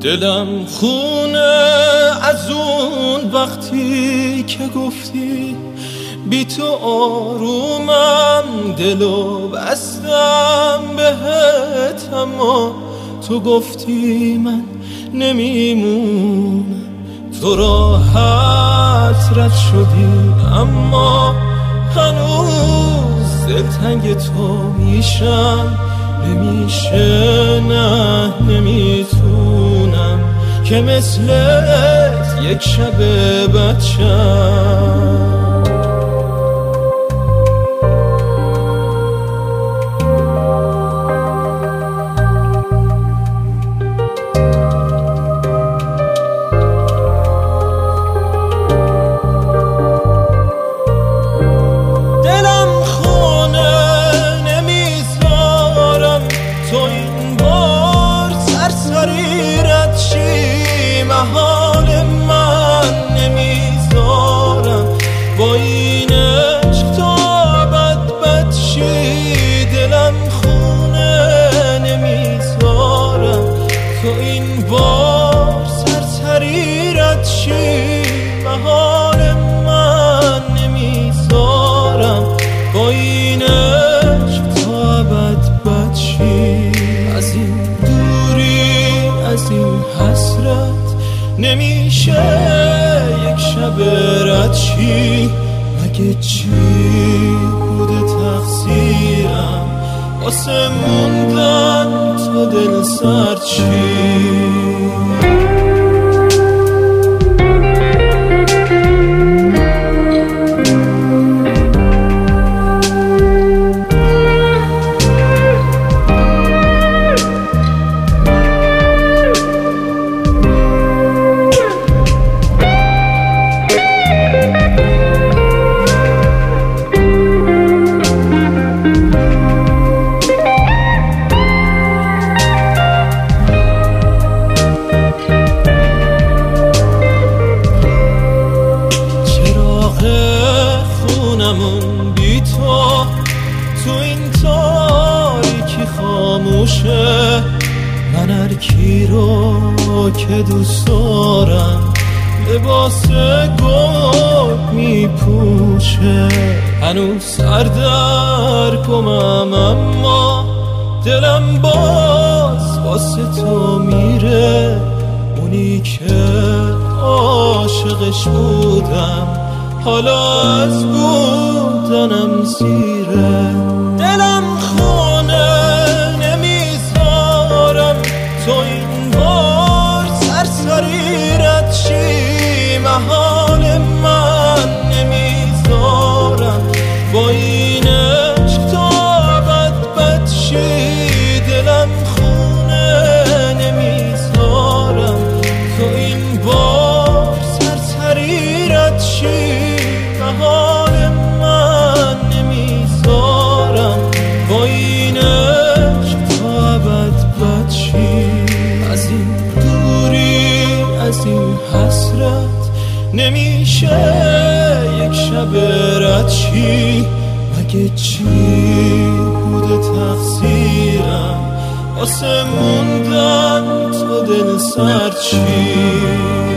دلم خونه از اون وقتی که گفتی بی تو آرومم، دلو بستم بهت اما تو گفتی من نمیمونم. تو راحت رد شدی اما هنوز دلتنگ تو میشم. نمیشه نه نمیتونم که مثلت یک شب بچم. حال من نمیذارم با این عشق تا بد شی. دلم خونه نمیذارم تو این بار سرسری رد شی. حال من نمیذارم با این عشق تا بد شی. از این دوری از این حسرت نمیشه یک شب رد شی. مگه چی بوده تقصیرم واسه موندن تو دل سرد شی. بی تو این تاریکی خاموشه. من هر کی رو که دوست دارم لباس گل میپوشه. هنوز سر در گمم اما دلم باز واسه تو میره. اونی که عاشقش بودم حالا از بودنم سیره. دلم خونه نمیذارم تو این بار سرسری رد شی. حال من نمیذارم با این عشق تا بد شی. دلم خونه نمیذارم تو این بار سرسری رد شی. حال من نمیذارم با این عشق تا بد شی. از این دوری از این حسرت نمیشه یک شب رد شی. مگه چی بوده تقصیرم واسه موندن تو دل سرد شی.